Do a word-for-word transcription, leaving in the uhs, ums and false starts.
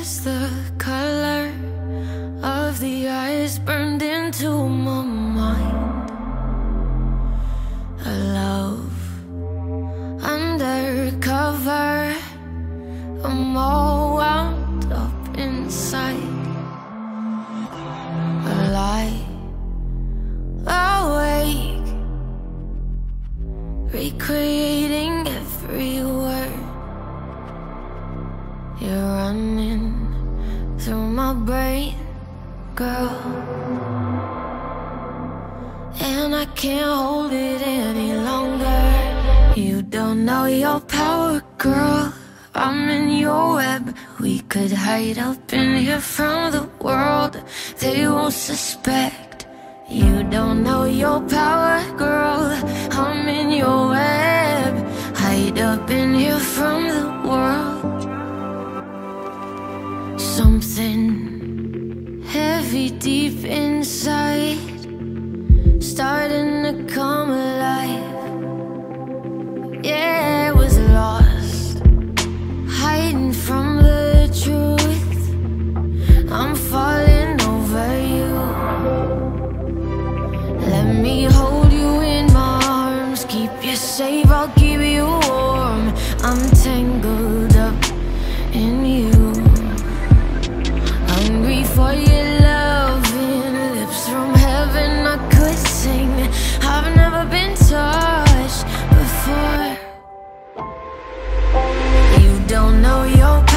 is the color of the eyes burned into my mind. A love undercover, I'm all wound up inside. A lie awake, recreating every word. You're running through my brain, girl, and I can't hold it any longer. You don't know your power, girl, I'm in your web. We could hide up in here from the world, they won't suspect. You don't know your power, girl, I'm in your web. Hide up in here from the world. Something heavy deep inside, starting to come alive. Yeah, it was lost, hiding from the truth. I'm falling over you. Let me hold you in my arms, keep you safe, I'll keep you warm. I'm tangled up in you, hungry for your loving lips from heaven. I could sing, I've never been touched before. You don't know your power.